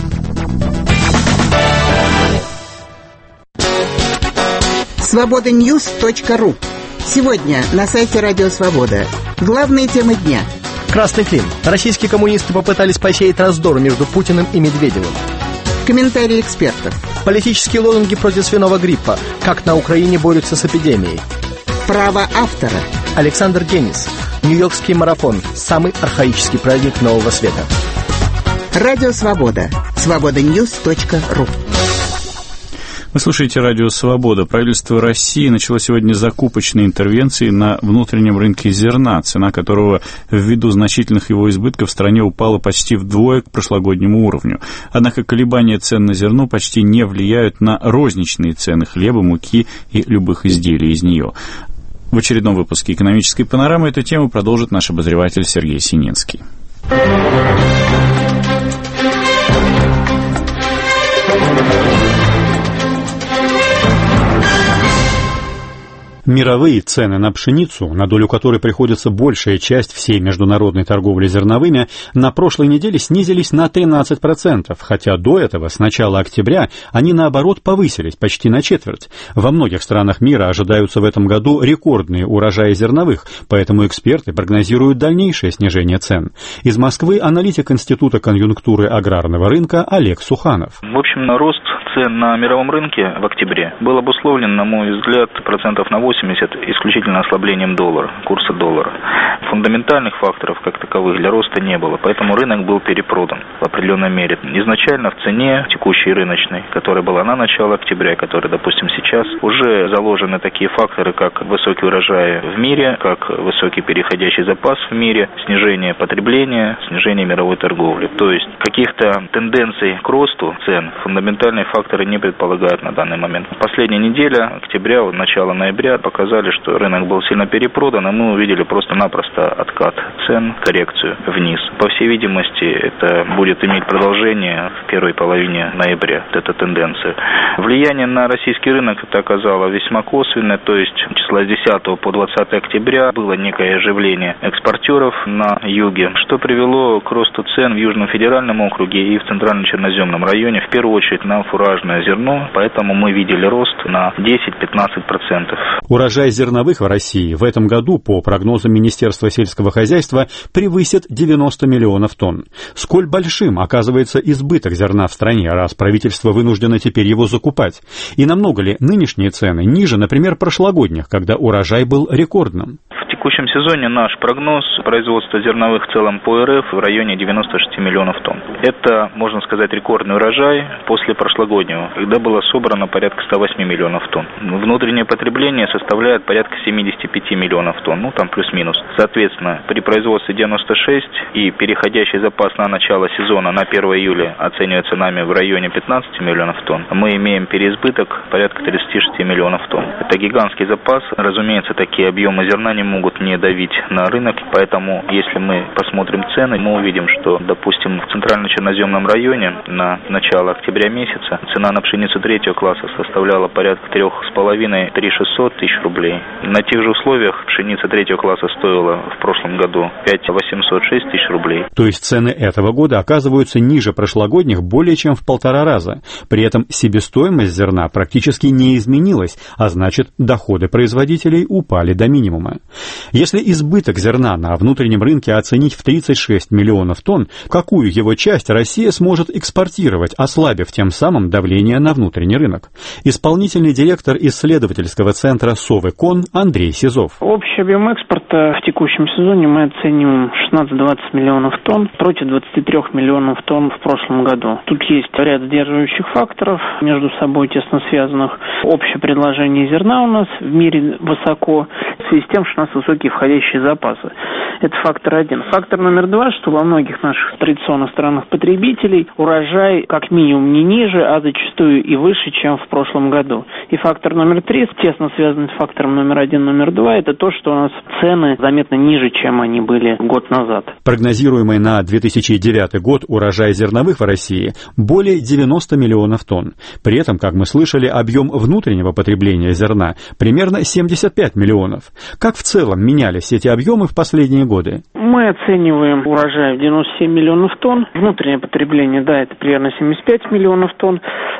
свобода ньюс точка ру. Сегодня на сайте Радио Свобода. Главные темы дня. Красный Клин. Российские коммунисты попытались посеять раздор между Путиным и Медведевым. Комментарии экспертов. Политические лозунги против свиного гриппа. Как на Украине борются с эпидемией. Право автора. Александр Денис. Нью-Йоркский марафон – самый архаический праздник Нового света. Радио Свобода. свобода ньюс точка ру. Вы слушаете Радио Свобода. Правительство России начало сегодня закупочные интервенции на внутреннем рынке зерна, цена которого ввиду значительных его избытков в стране упала почти вдвое к прошлогоднему уровню. Однако колебания цен на зерно почти не влияют на розничные цены хлеба, муки и любых изделий из нее. В очередном выпуске «Экономической панорамы» эту тему продолжит наш обозреватель Сергей Сининский. Мировые цены на пшеницу, на долю которой приходится большая часть всей международной торговли зерновыми, на прошлой неделе снизились на тринадцать процентов, хотя до этого, с начала октября, они наоборот повысились почти на четверть. Во многих странах мира ожидаются в этом году рекордные урожаи зерновых, поэтому эксперты прогнозируют дальнейшее снижение цен. Из Москвы аналитик Института конъюнктуры аграрного рынка Олег Суханов. В общем, рост цен на мировом рынке в октябре был обусловлен, на мой взгляд, процентов на восемьдесят исключительно ослаблением доллара, курса доллара. Фундаментальных факторов как таковых для роста не было, поэтому рынок был перепродан в определенной мере. Изначально в цене текущей рыночной, которая была на начало октября, которая, допустим, сейчас, уже заложены такие факторы, как высокий урожай в мире, как высокий переходящий запас в мире, снижение потребления, снижение мировой торговли. То есть каких-то тенденций к росту цен фундаментальные факторы не предполагают на данный момент. Последняя неделя, октября, начало ноября, показали, что рынок был сильно перепродан, и мы увидели просто-напросто откат цен, коррекцию вниз. По всей видимости, это будет иметь продолжение в первой половине ноября, вот эта тенденция. Влияние на российский рынок это оказало весьма косвенное, то есть числа с десятого по двадцатое октября было некое оживление экспортеров на юге, что привело к росту цен в Южном федеральном округе и в Центрально-Черноземном районе, в первую очередь на фуражное зерно, поэтому мы видели рост на десять-пятнадцать процентов. Урожай зерновых в России в этом году, по прогнозам Министерства сельского хозяйства, превысит девяносто миллионов тонн. Сколь большим оказывается избыток зерна в стране, раз правительство вынуждено теперь его закупать? И намного ли нынешние цены ниже, например, прошлогодних, когда урожай был рекордным? В текущем сезоне наш прогноз производства зерновых в целом по РФ в районе девяноста шести миллионов тонн. Это, можно сказать, рекордный урожай после прошлогоднего, когда было собрано порядка ста восьми миллионов тонн. Внутреннее потребление составляет порядка семидесяти пяти миллионов тонн, ну там плюс-минус. Соответственно, при производстве девяноста шести и переходящий запас на начало сезона на первое июля оценивается нами в районе пятнадцати миллионов тонн. Мы имеем переизбыток порядка тридцати шести миллионов тонн. Это гигантский запас. Разумеется, такие объемы зерна не могут не давить на рынок, поэтому если мы посмотрим цены, мы увидим, что, допустим, в Центрально-Черноземном районе на начало октября месяца цена на пшеницу третьего класса составляла порядка трех с половиной — три шестьсот тысяч рублей. На тех же условиях пшеница третьего класса стоила в прошлом году пять восемьсот шесть тысяч рублей. То есть цены этого года оказываются ниже прошлогодних более чем в полтора раза. При этом себестоимость зерна практически не изменилась, а значит, доходы производителей упали до минимума. Если избыток зерна на внутреннем рынке оценить в тридцать шесть миллионов тонн, какую его часть Россия сможет экспортировать, ослабив тем самым давление на внутренний рынок? Исполнительный директор исследовательского центра Совэкон Андрей Сизов. Общий объем экспорта в текущем сезоне мы оцениваем шестнадцать-двадцать миллионов тонн против двадцати трёх миллионов тонн в прошлом году. Тут есть ряд сдерживающих факторов, между собой тесно связанных. Общее предложение зерна у нас в мире высоко, в связи с тем, что у нас высокие входящие запасы. Это фактор один. Фактор номер два, что во многих наших традиционных странах потребителей урожай как минимум не ниже, а зачастую и выше, чем в прошлом году. И фактор номер три, тесно связанный с фактором номер один, номер два, это то, что у нас цены заметно ниже, чем они были год назад. Прогнозируемый на две тысячи девятый год урожай зерновых в России более девяноста миллионов тонн. При этом, как мы слышали, объем внутреннего потребления зерна примерно семьдесят пять миллионов. Как в целом менялись эти объемы в последние годы? Мы оцениваем урожай в девяносто семь миллионов тонн. Внутреннее потребление, да, это примерно семьдесят пять миллионов тонн.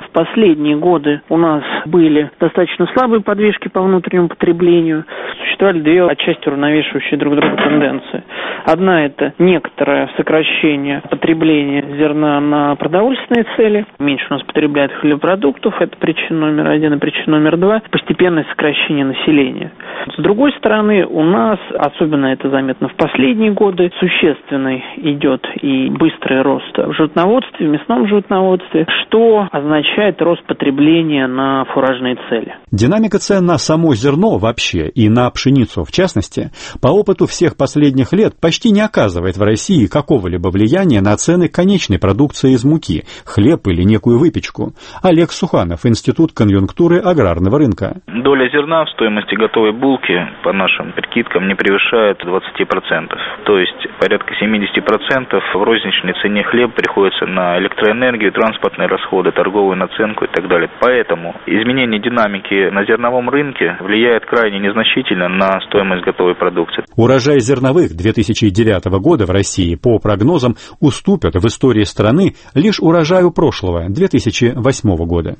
в последние годы у нас были достаточно слабые подвижки по внутреннему потреблению. Существовали две отчасти уравновешивающие друг друга тенденции. Одна – это некоторое сокращение потребления зерна на продовольственные цели. Меньше у нас потребляют хлебопродуктов, это причина номер один. И причина номер два – постепенное сокращение населения. С другой стороны, у нас, особенно это заметно в последние годы, существенный идет и быстрый рост в животноводстве, в мясном животноводстве, что означает рост потребления на фуражные цели. Динамика цен на само зерно вообще и на пшеницу в частности, по опыту всех последних лет почти не оказывает в России какого-либо влияния на цены конечной продукции из муки, хлеб или некую выпечку. Олег Суханов, Институт конъюнктуры аграрного рынка. Доля зерна в стоимости готовой булки, по нашим прикидкам, не превышает двадцать процентов. То есть порядка семьдесят процентов в розничной цене хлеб приходится на электроэнергию, транспортные расходы, торговую наценку и так далее. Поэтому изменение динамики на зерновом рынке влияет крайне незначительно на стоимость готовой продукции. Урожай зерновых две тысячи девятого года в России, по прогнозам, уступят в истории страны лишь урожаю прошлого, две тысячи восьмого года.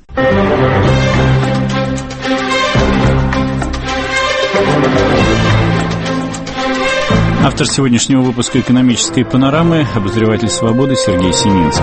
Автор сегодняшнего выпуска «Экономической панорамы» — обозреватель «Свободы» Сергей Семинский.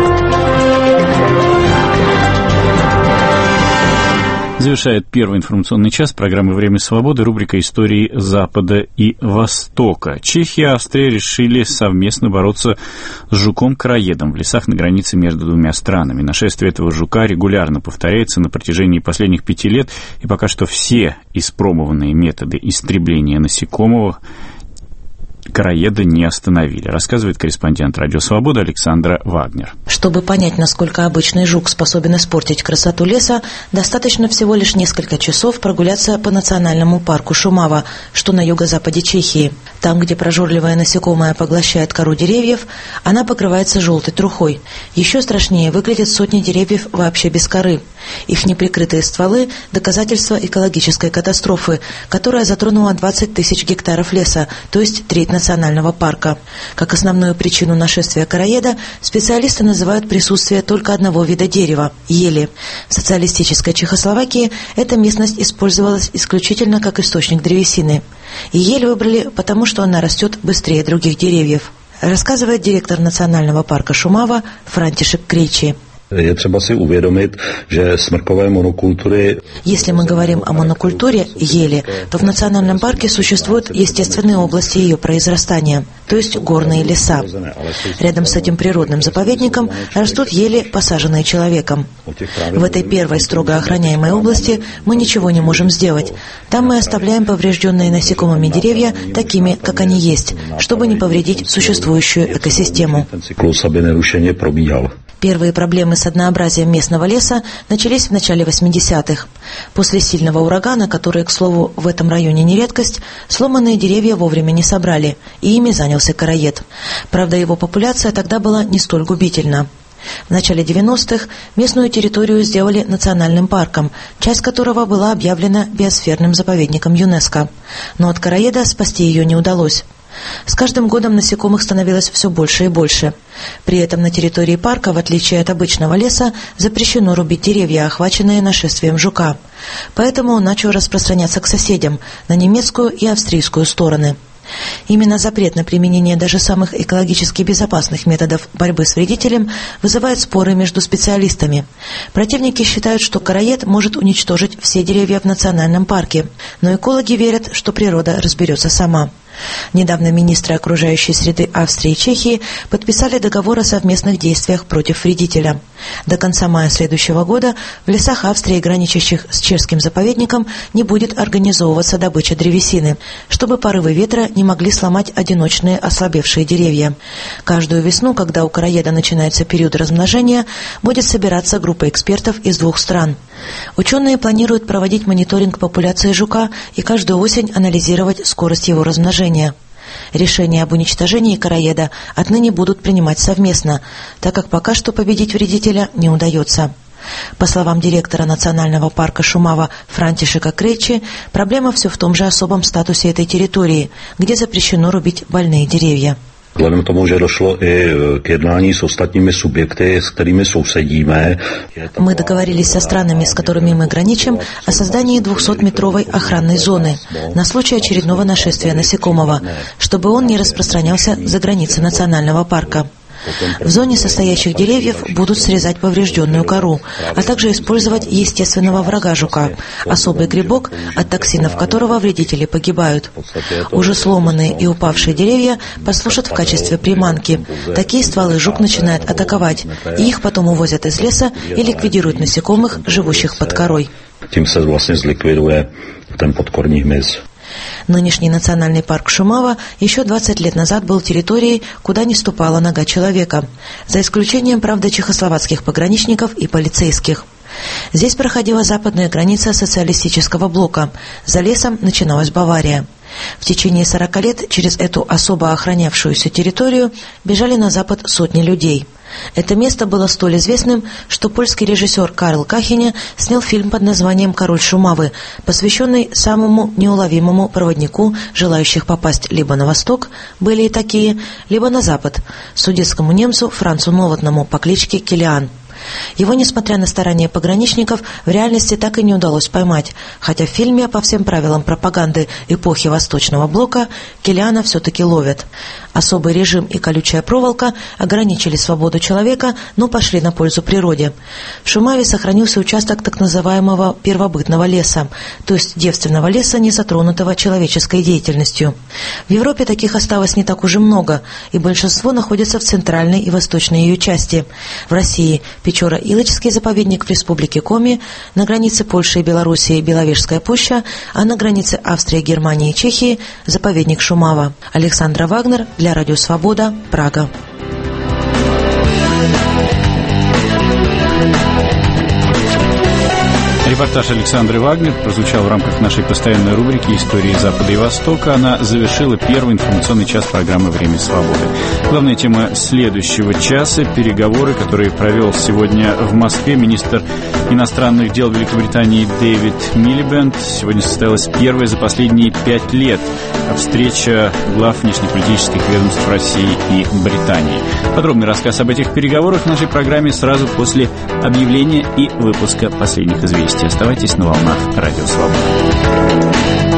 Завершает первый информационный час программы «Время свободы» рубрика «Истории Запада и Востока». Чехия и Австрия решили совместно бороться с жуком-короедом в лесах на границе между двумя странами. Нашествие этого жука регулярно повторяется на протяжении последних пяти лет, и пока что все испробованные методы истребления насекомого короеда не остановили, рассказывает корреспондент «Радио Свобода» Александра Вагнер. Чтобы понять, насколько обычный жук способен испортить красоту леса, достаточно всего лишь несколько часов прогуляться по национальному парку Шумава, что на юго-западе Чехии. Там, где прожорливое насекомое поглощает кору деревьев, она покрывается желтой трухой. Еще страшнее выглядят сотни деревьев вообще без коры. Их неприкрытые стволы – доказательство экологической катастрофы, которая затронула двадцать тысяч гектаров леса, то есть треть национального парка. Как основную причину нашествия короеда специалисты называют присутствие только одного вида дерева – ели. В социалистической Чехословакии эта местность использовалась исключительно как источник древесины. И ель выбрали потому, что она растет быстрее других деревьев, рассказывает директор национального парка Шумава Франтишек Крейчи. Если мы говорим о монокультуре ели, то в национальном парке существуют естественные области ее произрастания, то есть горные леса. Рядом с этим природным заповедником растут ели, посаженные человеком. В этой первой строго охраняемой области мы ничего не можем сделать. Там мы оставляем поврежденные насекомыми деревья такими, как они есть, чтобы не повредить существующую экосистему. Первые проблемы с однообразием местного леса начались в начале восьмидесятых. После сильного урагана, который, к слову, в этом районе не редкость, сломанные деревья вовремя не собрали, и ими занялся короед. Правда, его популяция тогда была не столь губительна. В начале девяностых местную территорию сделали национальным парком, часть которого была объявлена биосферным заповедником ЮНЕСКО. Но от короеда спасти ее не удалось. С каждым годом насекомых становилось все больше и больше. При этом на территории парка, в отличие от обычного леса, запрещено рубить деревья, охваченные нашествием жука. Поэтому он начал распространяться к соседям, на немецкую и австрийскую стороны. Именно запрет на применение даже самых экологически безопасных методов борьбы с вредителем вызывает споры между специалистами. Противники считают, что короед может уничтожить все деревья в национальном парке, но экологи верят, что природа разберется сама. Недавно министры окружающей среды Австрии и Чехии подписали договор о совместных действиях против вредителя. До конца мая следующего года в лесах Австрии, граничащих с чешским заповедником, не будет организовываться добыча древесины, чтобы порывы ветра не могли сломать одиночные ослабевшие деревья. Каждую весну, когда у короеда начинается период размножения, будет собираться группа экспертов из двух стран. Ученые планируют проводить мониторинг популяции жука и каждую осень анализировать скорость его размножения. Решения об уничтожении короеда отныне будут принимать совместно, так как пока что победить вредителя не удается. По словам директора национального парка Шумава Франтишека Крейчи, проблема все в том же особом статусе этой территории, где запрещено рубить больные деревья. Vzhledem k tomu, že došlo i k jednání s ostatními subjekty, s kterými sousedíme. Мы договорились со странами, с которыми мы граничим, о создании двухсотметровой охранной зоны на случай очередного нашествия насекомого, чтобы он не распространялся за границы национального парка. В зоне состоящих деревьев будут срезать поврежденную кору, а также использовать естественного врага жука, особый грибок, от токсинов которого вредители погибают. Уже сломанные и упавшие деревья послужат в качестве приманки. Такие стволы жук начинает атаковать, и их потом увозят из леса и ликвидируют насекомых, живущих под корой. Tím se vlastně zlikviduje ten podkorní hmyz. Нынешний национальный парк Шумава еще двадцать лет назад был территорией, куда не ступала нога человека, за исключением, правда, чехословацких пограничников и полицейских. Здесь проходила западная граница социалистического блока, за лесом начиналась Бавария. В течение сорока лет через эту особо охранявшуюся территорию бежали на запад сотни людей. Это место было столь известным, что польский режиссер Карл Кахене снял фильм под названием «Король Шумавы», посвященный самому неуловимому проводнику, желающих попасть либо на восток, были и такие, либо на запад, судетскому немцу Францу Новотному по кличке Килиан. Его, несмотря на старания пограничников, в реальности так и не удалось поймать, хотя в фильме по всем правилам пропаганды эпохи Восточного блока Килиана все-таки ловят. Особый режим и колючая проволока ограничили свободу человека, но пошли на пользу природе. В Шумаве сохранился участок так называемого первобытного леса, то есть девственного леса, не затронутого человеческой деятельностью. В Европе таких осталось не так уж и много, и большинство находится в центральной и восточной ее части. В России – Печора-Илочский заповедник в республике Коми, на границе Польши и Белоруссии Беловежская пуща, а на границе Австрии, Германии и Чехии заповедник Шумава. Александра Вагнер для Радио Свобода, Прага. Репортаж Александры Вагнер прозвучал в рамках нашей постоянной рубрики «Истории Запада и Востока». Она завершила первый информационный час программы «Время свободы». Главная тема следующего часа – переговоры, которые провел сегодня в Москве министр иностранных дел Великобритании Дэвид Милибэнд. Сегодня состоялась первая за последние пять лет встреча глав внешнеполитических ведомств России и Британии. Подробный рассказ об этих переговорах в нашей программе сразу после объявления и выпуска последних известий. Оставайтесь на волнах Радио Свобода.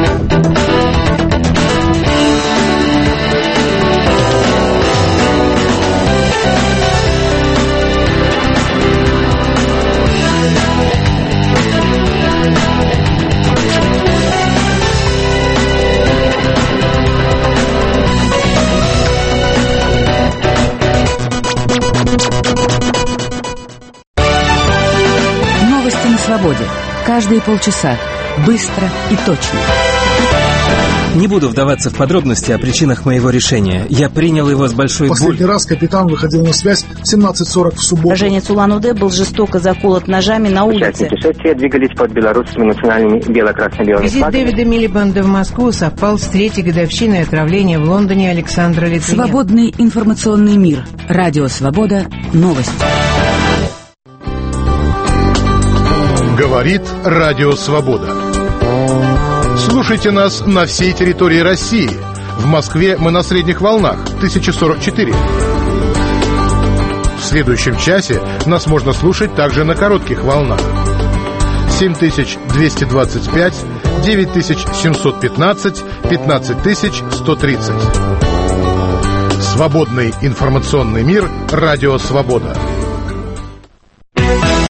Новости на свободе. Каждые полчаса. Быстро и точно. Не буду вдаваться в подробности о причинах моего решения. Я принял его с большой болью. Последний раз капитан выходил на связь в семнадцать сорок в субботу. Уроженец Улан-Удэ был жестоко заколот ножами на улице. Путешествия двигались под белорусскими национальными бело-красно-белыми Визит флагами. Дэвида Милибэнда в Москву совпал с третьей годовщиной отравления в Лондоне Александра Литвиненко. Свободный информационный мир. Радио Свобода. Новости. Говорит Радио Свобода. Слушайте нас на всей территории России. В Москве мы на средних волнах тысяча сорок четыре. В следующем часе нас можно слушать также на коротких волнах. семь тысяч двести двадцать пять, девять тысяч семьсот пятнадцать, пятнадцать тысяч сто тридцать. Свободный информационный мир. Радио Свобода.